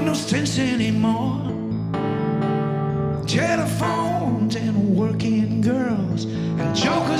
no sense anymore. Telephones and working girls and jokers